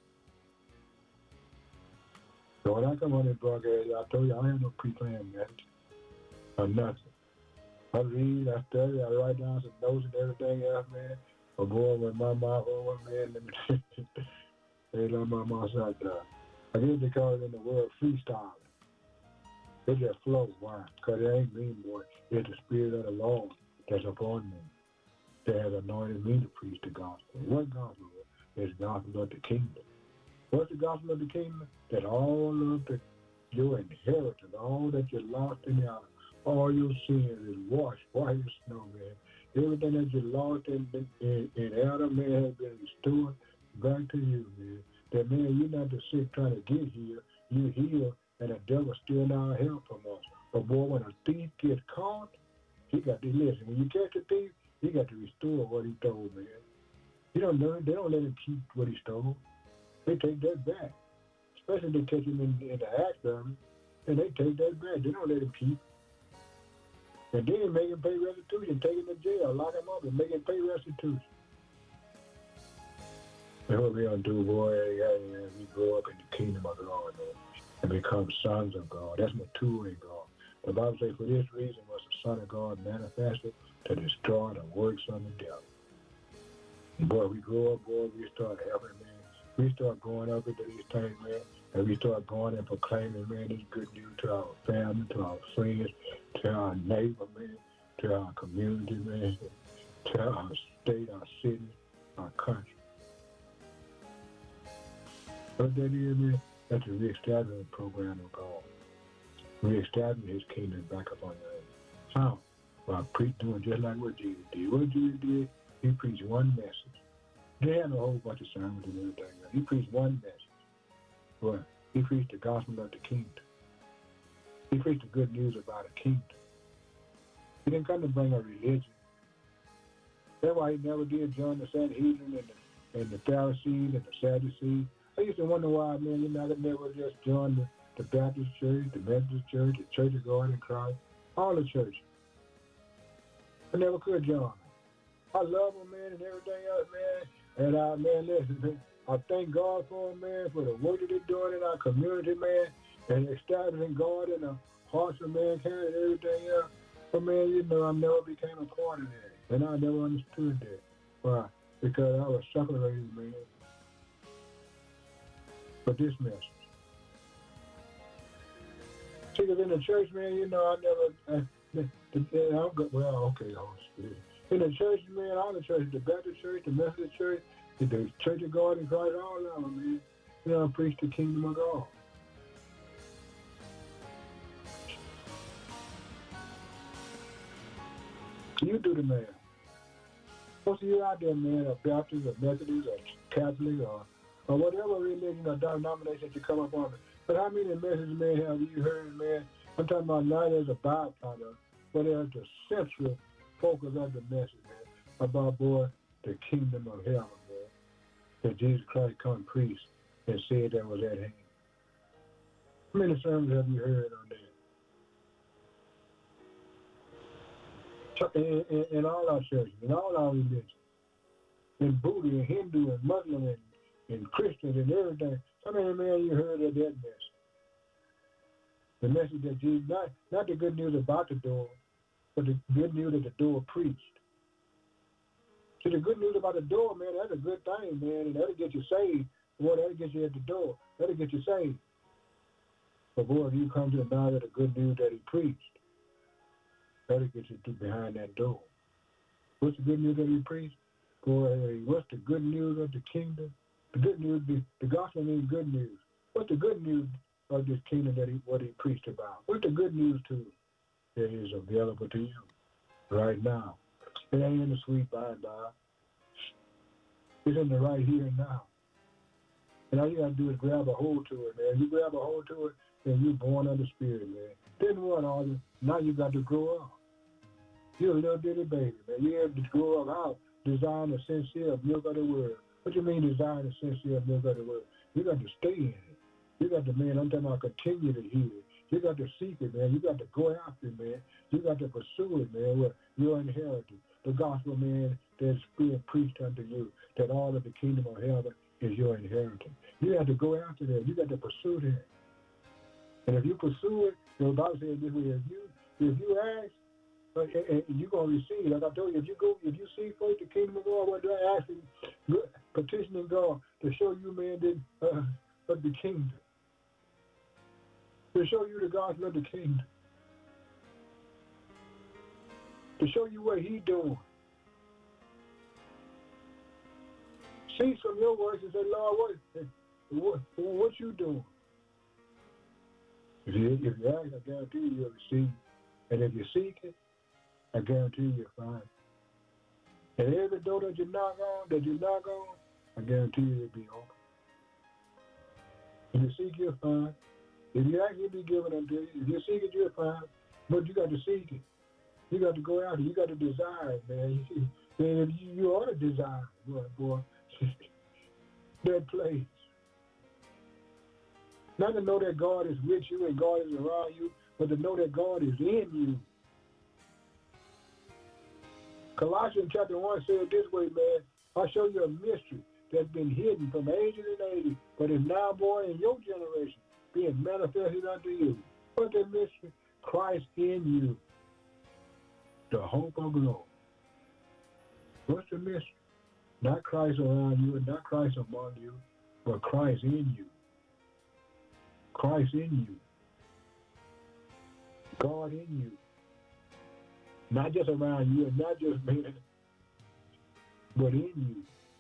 So when I come on this broadcast, I told you I have no pre-planned message or nothing. I read, I study, I write down some notes and everything else, man. But boy, with my mouth over, man, let me they let my mouth out there. I guess they call it in the world freestyling. It just flows. Why? Because it ain't me, boy. It's the Spirit of the Lord that's upon me, that has anointed me to preach the gospel. What gospel? It's the gospel of the kingdom. What's the gospel of the kingdom? That all of the, your inheritance, all that you lost in the all your sins is washed white as snow, man. Everything that you lost in, in, in Adam, man, has been restored back to you, man. That, man, you're not the sick trying to get here. You're here, and the devil still not help from us. But, boy, when a thief gets caught, he got to listen. When you catch a thief, he got to restore what he stole, man. You don't know, they don't let him keep what he stole. They take that back. Especially if they catch him in, in the act of it, and they take that back. They don't let him keep. And then make him pay restitution, take him to jail, lock him up, and make him pay restitution. That's what we're going to do, boy, as we grow up in the kingdom of the Lord, man, and become sons of God. That's maturing God. The Bible says, for this reason was the Son of God manifested to destroy the works of the devil. And boy, we grow up, boy, we start helping, man. We start going up into these things, man, and we start going and proclaiming, man, this good news to our family, to our friends, to our neighbor, man, to our community, man, to our state, our city, our country. What that is, man, that's a reestablishment program of God. Reestablishing His kingdom back up on the earth. How? By pre- doing just like what Jesus did. What Jesus did, He preached one message. They had a whole bunch of sermons and everything. He preached one message. What? He preached the gospel of the kingdom. He preached the good news about a kingdom. He didn't come to bring a religion. That's why he never did join the Sanhedrin and the, and the Pharisees and the Sadducees. I used to wonder why, man, you know, I never just joined the, the Baptist church, the Methodist church, the Church of God in Christ, all the churches. I never could join them. I love them, man, and everything else, man. And I, man, listen, man, I thank God for them, man, for the work that they're doing in our community, man, and establishing God in the hearts of mankind and everything else. But, man, you know, I never became a part of that, and I never understood that. Why? Because I was separated, man, for this message. See, because in the church, man, you know, I never, I, the, the, I'm good, well, okay, Holy Spirit. In the church, man, all the churches, the Baptist church, the Methodist church, the Church of God in Christ, all of them, man, you know, preach the kingdom of God. You do the man. Most of you out there, man, are Baptist or Methodist or Catholic or, or whatever religion or denomination that you come up on. But how many messages, man, have you heard, man? I'm talking about not as a byproduct, but as the central focus of the message, man, about, boy, the kingdom of heaven, man, that Jesus Christ come preach and said that was at hand. How many sermons have you heard on that? In, in, in all our churches, in all our religions, in Buddha and Hindu and Muslim and, and Christians and everything. How many, man, you heard of that message? The message that Jesus, not, not the good news about the door, but the good news that the door preached. See, the good news about the door, man, that's a good thing, man, and that'll get you saved. Boy, that'll get you at the door. That'll get you saved. But, boy, if you come to the knowledge of the good news that he preached, that'll get you to behind that door. What's the good news that he preached? Boy, what's the good news of the kingdom? The good news, the, the gospel means good news. What's the good news of this kingdom that he, what he preached about? What's the good news to that is available to you right now? It ain't in the sweet by and by. It's in the right here and now. And all you gotta do is grab a hold to it, man. You grab a hold to it, then you're born of the Spirit, man. Then what, all this? Now you got to grow up. You're a little bitty baby, man. You have to grow up out, desiring the sincere milk of the word. What do you mean desiring the sincere milk of the word? You got to stay in it. You got to, man, I'm talking about continue to hear it. You got to seek it, man. You got to go after it, man. You got to pursue it, man, with your inheritance. The gospel, man, that's being preached unto you, that all of the kingdom of heaven is your inheritance. You have to go after that. You got to pursue that. And if you pursue it, the Bible says this way, if you if you ask, uh, and, and you're gonna receive. Like I told you, if you go, if you seek first the kingdom of God, what they're asking, petitioning God to show you, man, that uh, of the kingdom, to show you the gospel of the kingdom, to show you what He doing. See from your words and say, Lord, what what what you doing? If you, if you ask, I guarantee you you'll receive. And if you seek it, I guarantee you'll find it. And every door that you knock on, that you knock on, I guarantee you it'll be open. If you seek, you'll find. If you ask, it'll be given unto you. If you seek it, you'll find. But you got to seek it. You got to go out. You got to desire it, man. And if you, you ought to desire it, boy, boy, that place. Not to know that God is with you and God is around you, but to know that God is in you. Colossians chapter one said this way, man, I'll show you a mystery that's been hidden from ages and ages, but is now born in your generation, being manifested unto you. What's that mystery? Christ in you, the hope of glory. What's the mystery? Not Christ around you and not Christ among you, but Christ in you. Christ in you. God in you. Not just around you and not just man, but in you.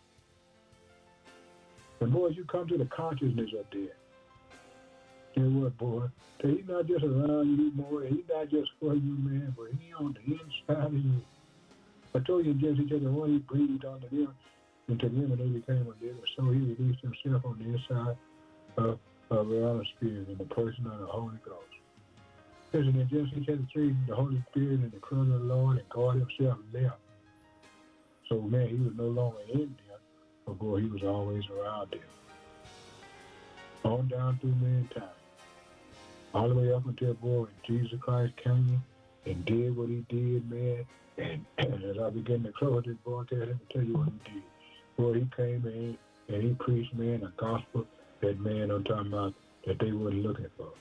And boy, you come to the consciousness of that. Then what, boy? That He's not just around you, boy. He's not just for you, man, but He's on the inside of you. I told you in Genesis chapter one, He breathed on them. And to them, when they became a living soul, he released himself on the inside of, of the other spirit in the person of the Holy Ghost. Listen, in Genesis chapter three, the Holy Spirit and the presence of the Lord and God himself left. So, man, he was no longer in them, but boy, he was always around them. On down through mankind. All the way up until, boy, when Jesus Christ came and did what he did, man. And, and as I begin to close this broadcast, let me tell you what he did. Boy, he came in and he preached, man, a gospel that, man, I'm talking about, that they weren't looking for.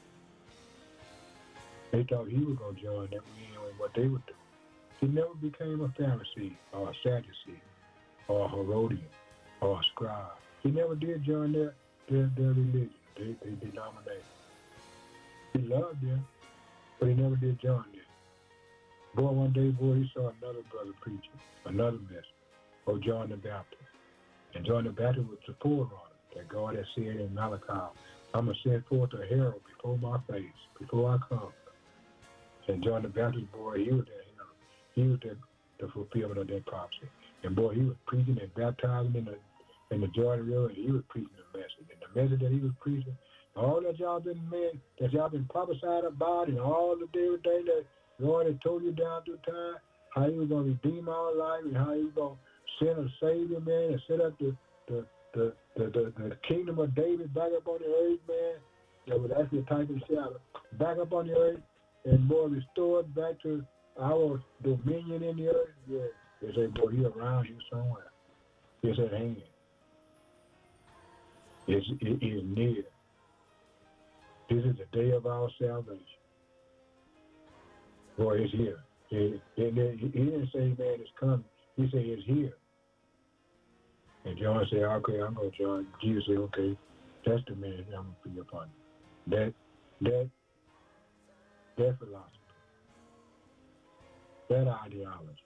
They thought he was going to join them in what they would do. He never became a Pharisee or a Sadducee or a Herodian or a scribe. He never did join their, their, their religion, their, their denomination. He loved them, but he never did join them. Boy, one day, boy, he saw another brother preaching, another message, or John the Baptist. And John the Baptist was the forerunner that God had said in Malachi, I'm going to send forth a herald before my face, before I come. And John the Baptist, boy, he was that herald. He was the, the fulfillment of that prophecy. And boy, he was preaching and baptizing in the in the Jordan River, and he was preaching the message. And the message that he was preaching, all that y'all been made, that y'all been prophesied about, and all the different things that God had told you down through time, how he was going to redeem our life, and how he was going to send a Savior, man, and set up the the, the, the, the the kingdom of David back up on the earth, man, that was actually a type of shadow, back up on the earth, and more restored back to our dominion in the earth. Yeah, they say, boy, he around here somewhere. It's at hand. It's, it is near. This is the day of our salvation. Boy, it's here. It, it, it, he didn't say, man, it's coming. He said, it's here. And John said, okay, I'm going to join. Jesus said, okay, that's the man I'm going to be upon. That, that, that philosophy, that ideology,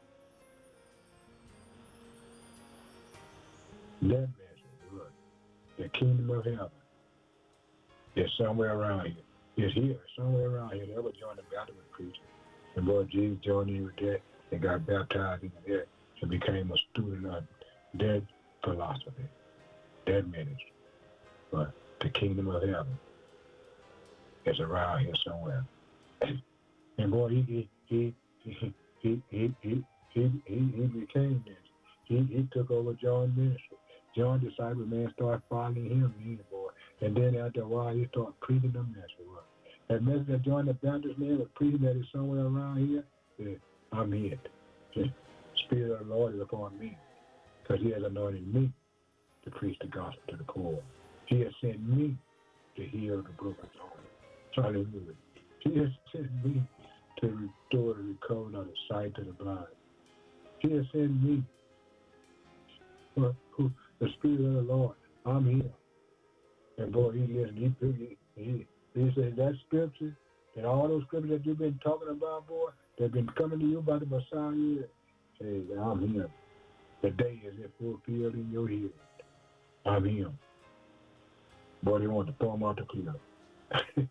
that message, look, the kingdom of heaven is somewhere around here. It's here, somewhere around here. They were John the Baptist preaching. And boy, Jesus joined in with that and got baptized into that and became a student of that philosophy, that ministry. But the kingdom of heaven is around here somewhere. And boy, he he he he he he he, he, he became this. He he took over John's ministry. John's disciples, man, started following him, man, boy. And then after a while, he started preaching the message. Boy. That message that John the Baptist, man, was preaching that is somewhere around here, yeah, I'm it. The Spirit of the Lord is upon me, because he has anointed me to preach the gospel to the poor. He has sent me to heal the broken heart. Hallelujah. He has sent me to restore the recovery of the sight to the blind. He has sent me, who, who, the Spirit of the Lord. I'm here. And boy, he listened. He, he, he said that scripture and all those scriptures that you've been talking about, boy, that have been coming to you by the Messiah. Hey, I'm here. The day is it fulfilled in your hearing. I'm him. Boy, they wanted to throw him out the cliff.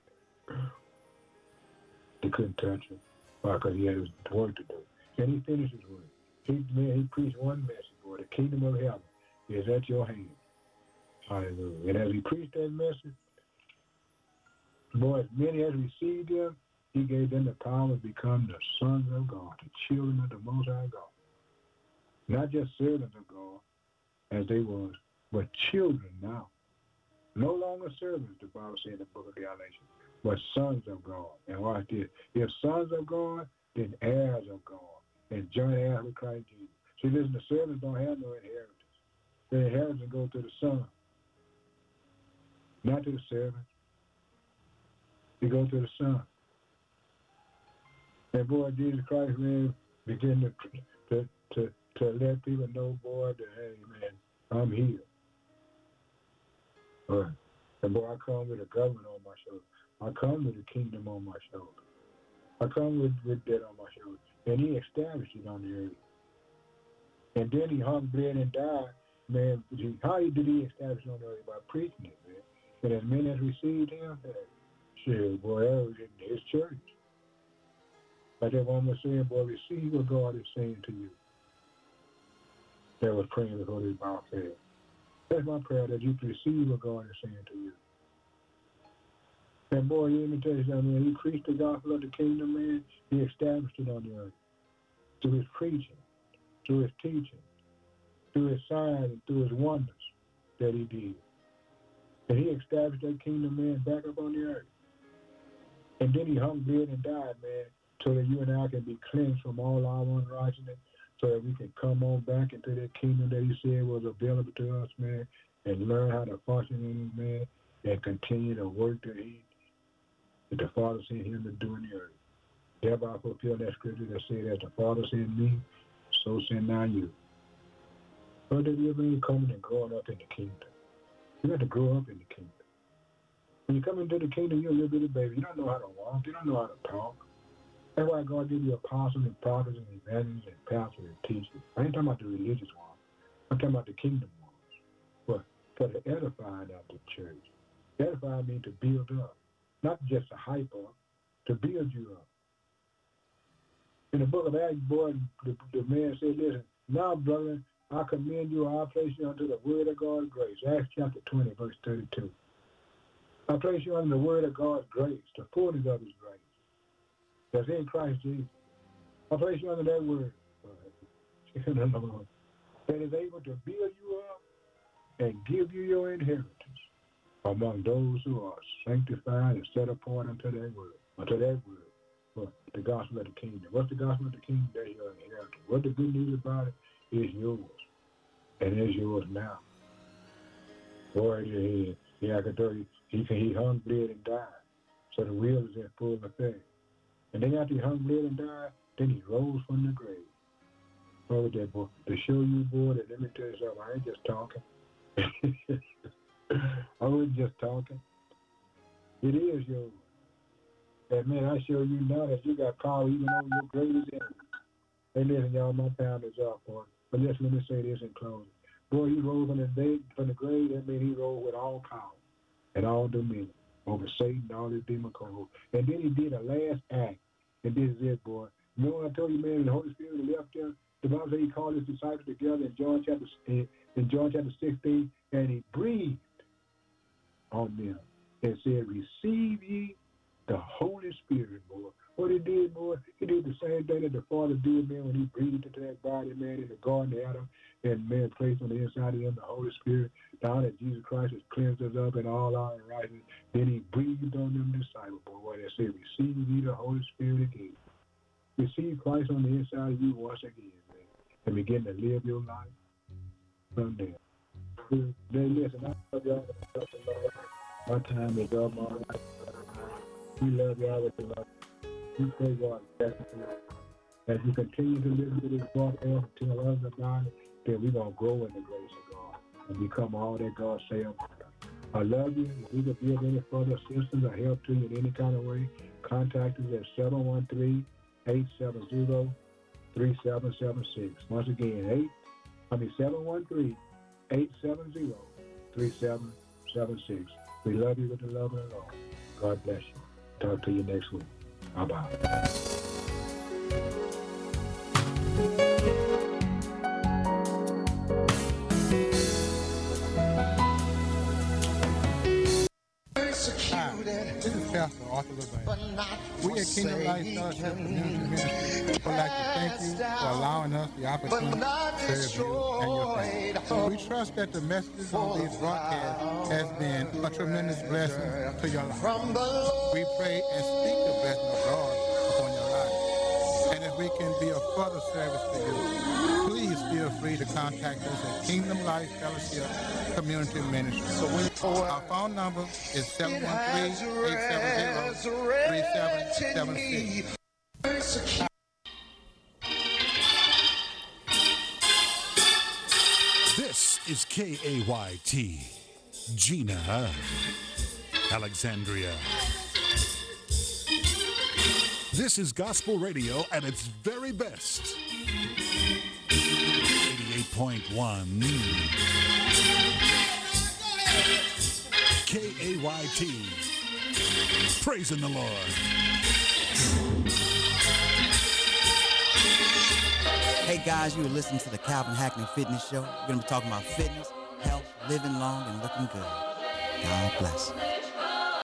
They couldn't touch him because he had his work to do. And he finished his work. He, man, he preached one message, boy. The kingdom of heaven is at your hand. Hallelujah. And as he preached that message, boy, as many as received him, he gave them the power to become the sons of God, the children of the Most High God. Not just servants of God, as they was, but children now. No longer servants, the Bible said in the book of Galatians, but sons of God. And watch this. If sons of God, then heirs of God, and joint heirs with Christ Jesus. See, listen, the servants don't have no inheritance. The inheritance goes to the son, not to the servant. It goes to the son. And boy, Jesus Christ, man, begin to to to, to let people know, boy, that, hey, man, I'm here. Right. And boy, I come with a government on my shoulder. I come with a kingdom on my shoulder. I come with, with that on my shoulder. And he established it on the earth. And then he hung, bled, and died. Man, he, how did he establish it on the earth? By preaching it, man. And as many as received him, shit, boy, that was in his church. Like that woman was saying, boy, receive what God is saying to you. that was praying before this bow fell. That's my prayer, that you receive what God is saying to you. And boy, let me tell you something, man. He preached the gospel of the kingdom, man. He established it on the earth. Through his preaching, through his teaching, through his signs, and through his wonders that he did. And he established that kingdom, man, back up on the earth. And then he hung, bled, and died, man, so that you and I can be cleansed from all our unrighteousness, so that we can come on back into that kingdom that he said was available to us, man, and learn how to function in it, man, and continue the work that he, that the Father sent him to do in the earth. Thereby fulfill that scripture that said, as the Father sent me, so send now you. But if you're really coming and growing up in the kingdom, you have to grow up in the kingdom. When you come into the kingdom, you're a little bitty baby. You don't know how to walk. You don't know how to talk. That's why God gave you apostles and prophets and evangelists and pastors and teachers. I ain't talking about the religious ones. I'm talking about the kingdom ones. But for the edifying of the church. Edify means to build up. Not just to hype up, to build you up. In the book of Acts, boy, the, the man said, listen, now, brother, I commend you, I place you unto the word of God's grace. Acts chapter twenty, verse thirty-two. I place you under the word of God's grace, the fullness of his grace. That's in Christ Jesus. I place you under that word. That is able to build you up and give you your inheritance among those who are sanctified and set apart unto that word, unto that word. For the gospel of the kingdom. What's the gospel of the kingdom? That's your inheritance. What the good news about it is yours. And it's yours now. Boy, he, he, I can tell you, he, he hung, bled, and died. So the will is in full effect. And then after he hung, bled, and died, then he rose from the grave. Oh, that boy, to show you, boy, that let me tell you something, I ain't just talking. I wasn't just talking. It is yours. And man, I show you now that you got power even over your greatest enemy. Hey, listen, y'all, my time is up, boy. But let's let me say this in closing. Boy, he rose from the, day, from the grave. That means he rose with all power and all dominion over Satan and all his demon cohorts. And then he did a last act. And this is it, boy. Remember when I told you, man, the Holy Spirit left there? The Bible says he called his disciples together in John chapter in John chapter sixteen, and he breathed on them and said, receive ye the Holy Spirit, boy. What he did, boy, he did the same thing that the Father did, man, when he breathed into that body, man, in the Garden of Adam, and man placed on the inside of him the Holy Spirit. Now that Jesus Christ has cleansed us up in all our unrighteousness, then he breathed on them disciples, boy, where they said, receive ye the Holy Spirit again. Receive Christ on the inside of you once again, man, and begin to live your life from there. Then listen, I love y'all. My time is up, my life. We love y'all with the love. We pray God bless you. As you continue to listen to this broadcast and tell others about it, then we're going to grow in the grace of God and become all that God says about us. I love you. If we could be of any further assistance or help to you in any kind of way, contact us at seven one three, eight seven zero, three seven seven six. Once again, eight, I mean seven one three, eight seven zero, three seven seven six. We love you with the love of the Lord. God bless you. Talk to you next week. Bye-bye. This is Pastor Arthur LeVay. We at Kingdom Life Fellowship Community Ministry would like to thank you for allowing us the opportunity to serve you and your family. We trust that the messages on these broadcasts has been a tremendous blessing to your life. We pray and speak the blessing of God upon your life. And if we can be of further service to you, please feel free to contact us at Kingdom Life Fellowship Community Ministry. Our phone number is seven one three, eight seven zero, three seven seven six. This is K A Y T, Gina, Alexandria. This is gospel radio at its very best. eighty-eight point one K A Y T, praising the Lord. Hey guys, you are listening to the Calvin Hackney Fitness Show. We're going to be talking about fitness, health, living long, and looking good. God bless.